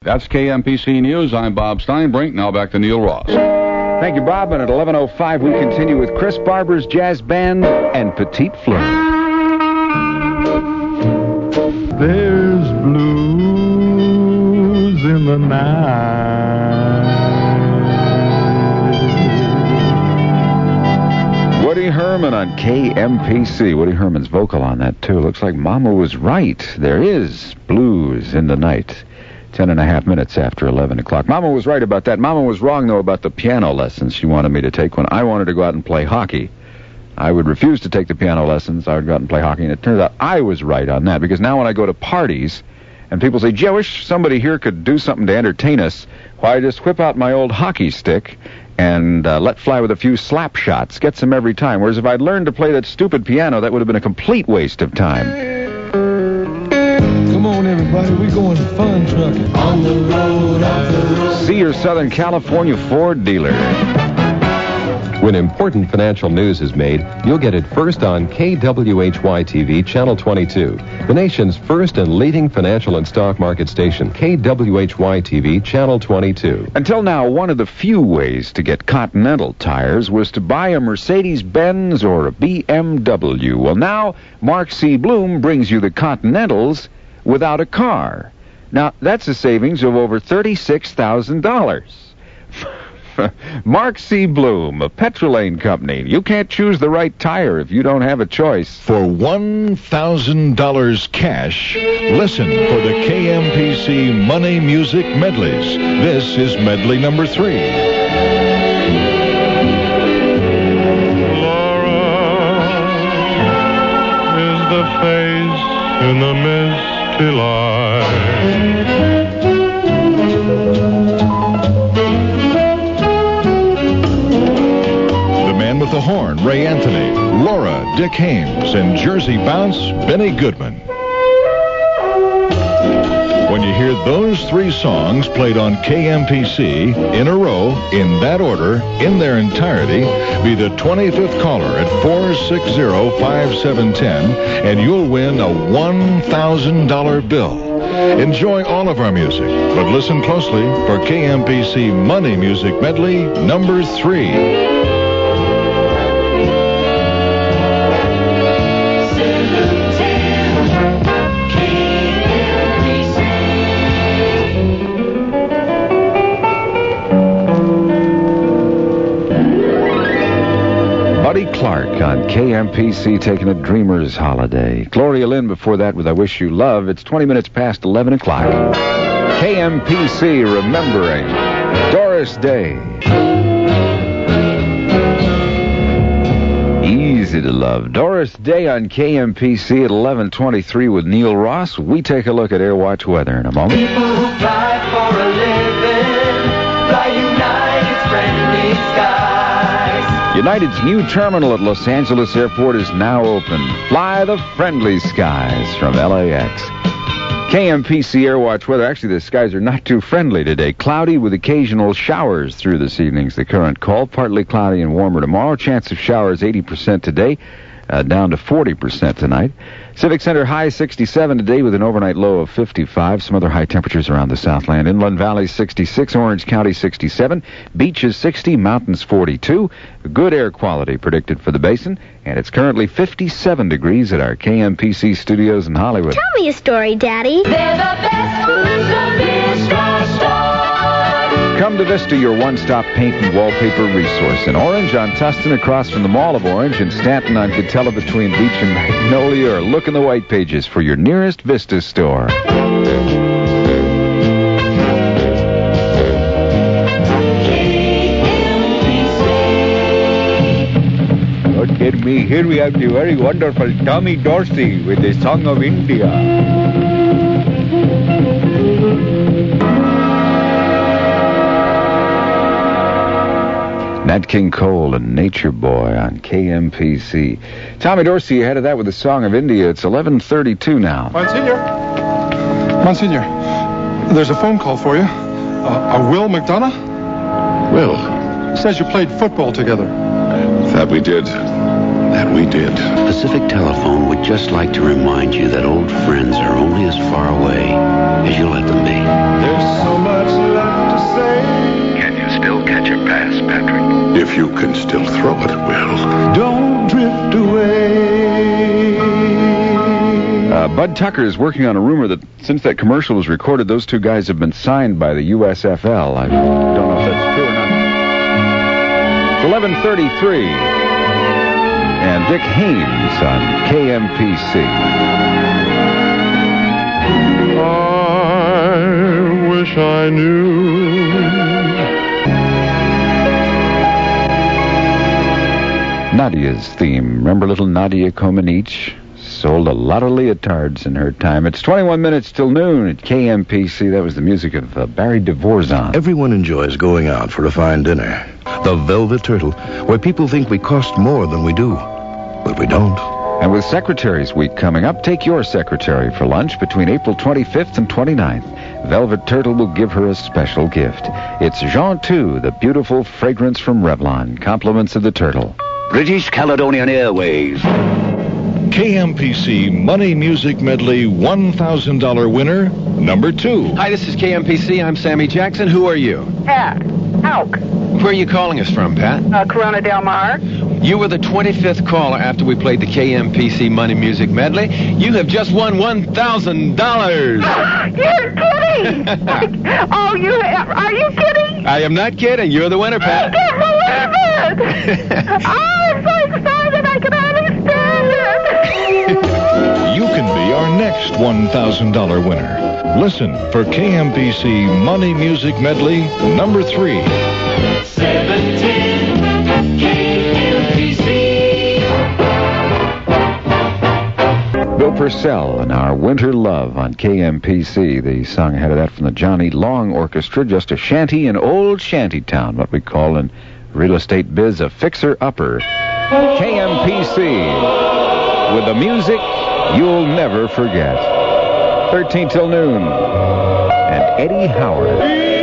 That's KMPC News. I'm Bob Steinbrink. Now back to Neil Ross. Thank you, Bob. And at 11:05, we continue with Chris Barber's Jazz Band and Petite Fleur. There's blues in the night. Woody Herman on KMPC. Woody Herman's vocal on that, too. Looks like Mama was right. There is blues in the night. 10.5 minutes after 11 o'clock. Mama was right about that. Mama was wrong, though, about the piano lessons she wanted me to take when I wanted to go out and play hockey. I would refuse to take the piano lessons. I would go out and play hockey, and it turns out I was right on that, because now when I go to parties and people say, gee, I wish somebody here could do something to entertain us, why, I just whip out my old hockey stick and let fly with a few slap shots. Gets them every time. Whereas if I'd learned to play that stupid piano, that would have been a complete waste of time. Come on, everybody, we're going fun trucking. On the road, off the road. See your Southern California Ford dealer. When important financial news is made, you'll get it first on KWHY-TV, Channel 22, the nation's first and leading financial and stock market station, KWHY-TV, Channel 22. Until now, one of the few ways to get Continental tires was to buy a Mercedes-Benz or a BMW. Well, now, Mark C. Bloom brings you the Continentals without a car. Now, that's a savings of over $36,000. Mark C. Bloom, a Petrolane company. You can't choose the right tire if you don't have a choice. For $1,000 cash, listen for the KMPC Money Music Medleys. This is medley number 3. Laura is the face in the misty light. With the horn, Ray Anthony, Laura, Dick Haymes, and Jersey Bounce, Benny Goodman. When you hear those 3 songs played on KMPC in a row, in that order, in their entirety, be the 25th caller at 460-5710, and you'll win a $1,000 bill. Enjoy all of our music, but listen closely for KMPC Money Music Medley number 3. Clark on KMPC taking a dreamer's holiday. Gloria Lynn before that with I Wish You Love. It's 20 minutes past 11 o'clock. KMPC remembering Doris Day. Easy to love. Doris Day on KMPC at 11:23 with Neil Ross. We take a look at Airwatch weather in a moment. People who fly for a living fly United's friendly skies. United's new terminal at Los Angeles Airport is now open. Fly the friendly skies from LAX. KMPC Airwatch weather. Actually, the skies are not too friendly today. Cloudy with occasional showers through this evening's the current call. Partly cloudy and warmer tomorrow. Chance of showers 80% today. Down to 40% tonight. Civic Center high 67 today with an overnight low of 55. Some other high temperatures around the Southland. Inland Valley 66, Orange County 67, Beaches 60, Mountains 42. Good air quality predicted for the basin, and it's currently 57 degrees at our KMPC studios in Hollywood. Tell me a story, Daddy. They're the best foods of Vista Store. Come to Vista, your one-stop paint and wallpaper resource. In Orange on Tustin across from the Mall of Orange, and Stanton on Catella between Beach and Magnolia, or look in the white pages for your nearest Vista store. Don't get me. Here we have the very wonderful Tommy Dorsey with the Song of India. Nat King Cole and Nature Boy on KMPC. Tommy Dorsey ahead of that with the Song of India. It's 11:32 now. Monsignor, there's a phone call for you. Will McDonough? Will? Says you played football together. That we did. Pacific Telephone would just like to remind you that old friends are only as far away as you let them be. There's so you can still throw it, Will. Don't drift away. Bud Tucker is working on a rumor that since that commercial was recorded, those two guys have been signed by the USFL. I don't know if that's true or not. It's 11:33. And Dick Haymes on KMPC. I wish I knew. Nadia's theme. Remember little Nadia Comaneci? Sold a lot of leotards in her time. It's 21 minutes till noon at KMPC. That was the music of Barry Dvorak. Everyone enjoys going out for a fine dinner. The Velvet Turtle, where people think we cost more than we do. But we don't. And with Secretary's Week coming up, take your secretary for lunch between April 25th and 29th. Velvet Turtle will give her a special gift. It's Jean 2, the beautiful fragrance from Revlon. Compliments of the Turtle. British Caledonian Airways. KMPC Money Music Medley $1,000 winner, number 2. Hi, this is KMPC. I'm Sammy Jackson. Who are you? Pat. Hauk. Where are you calling us from, Pat? Corona Del Mar. You were the 25th caller after we played the KMPC Money Music Medley. You have just won $1,000. You're kidding! Are you kidding? I am not kidding. You're the winner, Pat. I can't believe it! I'm so excited I can hardly stand it! You can be our next $1,000 winner. Listen for KMPC Money Music Medley number 3. 710 KMPC. Bill Purcell and Our Winter Love on KMPC. The song ahead of that from the Johnny Long Orchestra, just a shanty in old shantytown, what we call in real estate biz a fixer-upper. KMPC, with the music you'll never forget. 13 till noon. And Eddie Howard.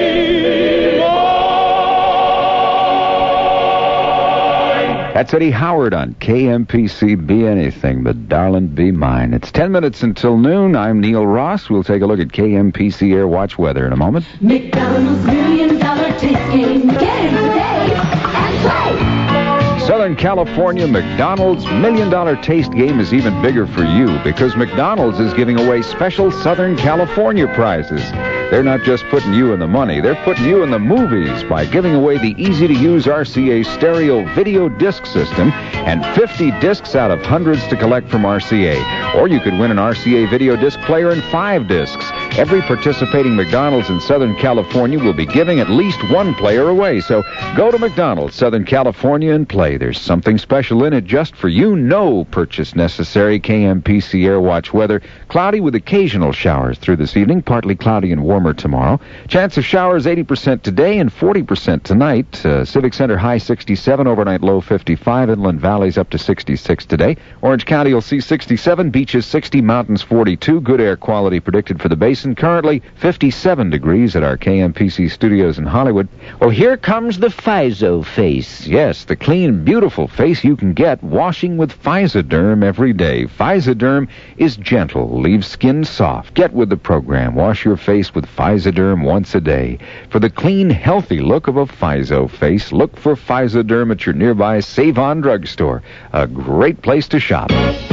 That's Eddie Howard on KMPC. Be anything, but darling, be mine. It's 10 minutes until noon. I'm Neil Ross. We'll take a look at KMPC Air Watch weather in a moment. McDonald's $1 Million Taste Game. Get in today and play. Southern California, McDonald's $1 Million Taste Game is even bigger for you because McDonald's is giving away special Southern California prizes. They're not just putting you in the money, they're putting you in the movies by giving away the easy-to-use RCA stereo video disc system and 50 discs out of hundreds to collect from RCA. Or you could win an RCA video disc player and 5 discs. Every participating McDonald's in Southern California will be giving at least one player away. So go to McDonald's, Southern California, and play. There's something special in it just for you. No purchase necessary. KMPC Air Watch weather. Cloudy with occasional showers through this evening. Partly cloudy and warmer tomorrow. Chance of showers 80% today and 40% tonight. Civic Center high 67, overnight low 55. Inland Valleys up to 66 today. Orange County will see 67. Beaches 60. Mountains 42. Good air quality predicted for the basin. Currently 57 degrees at our KMPC studios in Hollywood. Well, here comes the Physo face. Yes, the clean, beautiful face you can get washing with Physoderm every day. Physoderm is gentle, leaves skin soft. Get with the program. Wash your face with Physoderm once a day. For the clean, healthy look of a Physo face, look for Physoderm at your nearby Save-On drugstore. A great place to shop.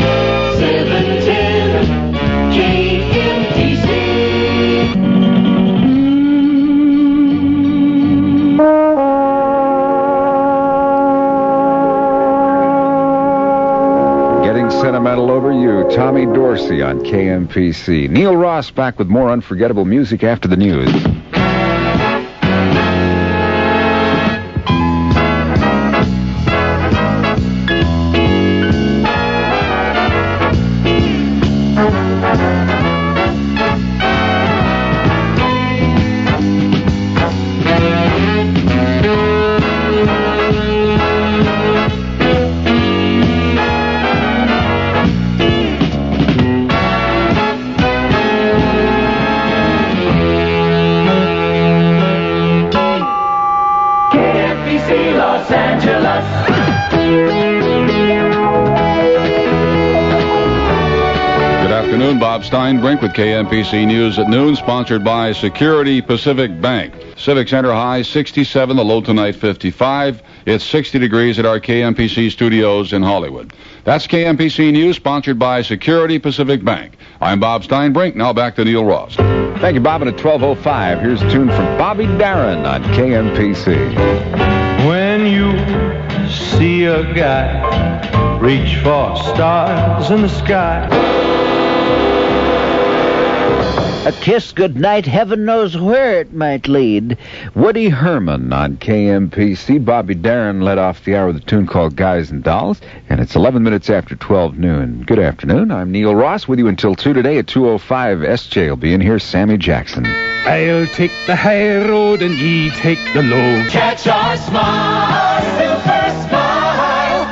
710 KMPC. Sentimental over you, Tommy Dorsey on KMPC. Neil Ross back with more unforgettable music after the news. Bob Steinbrink with KMPC News at noon, sponsored by Security Pacific Bank. Civic Center high 67, the low tonight 55. It's 60 degrees at our KMPC studios in Hollywood. That's KMPC News, sponsored by Security Pacific Bank. I'm Bob Steinbrink. Now back to Neil Ross. Thank you, Bob. And at 12:05, here's a tune from Bobby Darin on KMPC. When you see a guy reach for stars in the sky, a kiss goodnight, heaven knows where it might lead. Woody Herman on KMPC. Bobby Darin led off the hour with a tune called Guys and Dolls, and it's 11 minutes after 12 noon. Good afternoon. I'm Neil Ross with you until 2 today at 2:05. SJ will be in here. Sammy Jackson. I'll take the high road and ye take the low. Catch our smile, silver smile,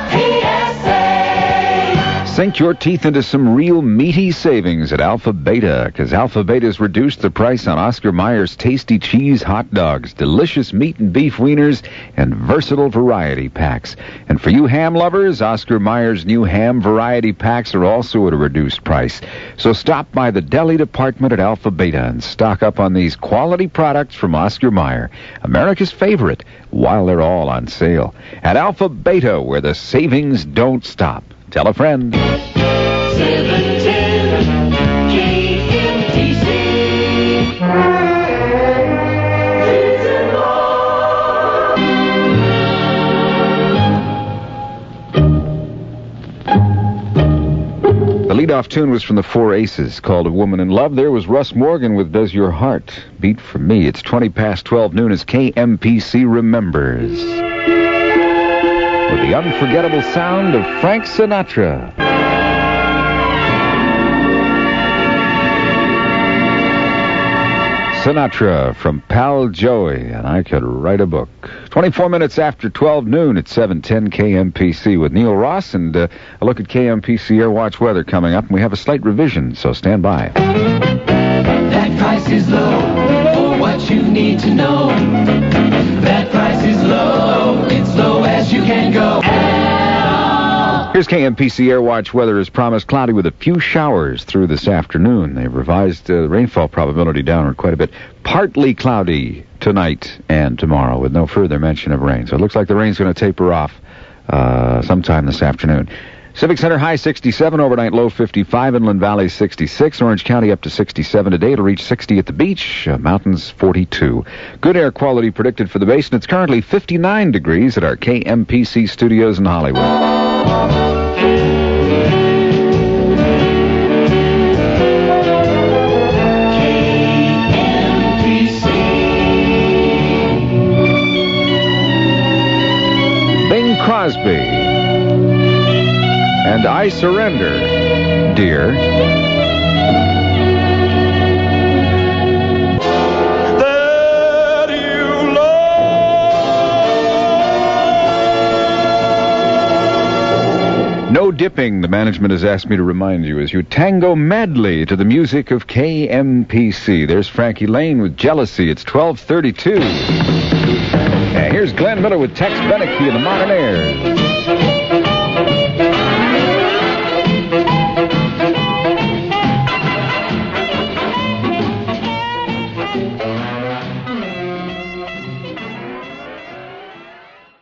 PSA. Sink your teeth into some real meaty savings at Alpha Beta, because Alpha Beta's reduced the price on Oscar Mayer's tasty cheese hot dogs, delicious meat and beef wieners, and versatile variety packs. And for you ham lovers, Oscar Mayer's new ham variety packs are also at a reduced price. So stop by the deli department at Alpha Beta and stock up on these quality products from Oscar Mayer, America's favorite, while they're all on sale. At Alpha Beta, where the savings don't stop. Tell a friend. 710 KMTC. The lead-off tune was from the Four Aces, called A Woman in Love. There was Russ Morgan with Does Your Heart Beat For Me. It's 20 past 12 noon as KMPC remembers, with the unforgettable sound of Frank Sinatra. Sinatra from Pal Joey, and I could write a book. 24 minutes after 12 noon at 710 KMPC with Neil Ross, and a look at KMPC Airwatch weather coming up, and we have a slight revision, so stand by. That price is low for what you need to know. That price is low, it's low as you can go. Here's KMPC Airwatch weather as promised, cloudy with a few showers through this afternoon. They've revised the rainfall probability downward quite a bit. Partly cloudy tonight and tomorrow with no further mention of rain. So it looks like the rain's going to taper off sometime this afternoon. Civic Center high 67, overnight low 55, Inland Valley 66, Orange County up to 67 today. It'll reach 60 at the beach, mountains 42. Good air quality predicted for the basin. It's currently 59 degrees at our KMPC studios in Hollywood. Bing Crosby and I Surrender, Dear. That you love. No dipping, the management has asked me to remind you, as you tango madly to the music of KMPC. There's Frankie Lane with Jealousy. It's 12:32. And here's Glenn Miller with Tex Beneke and the Modern Airs.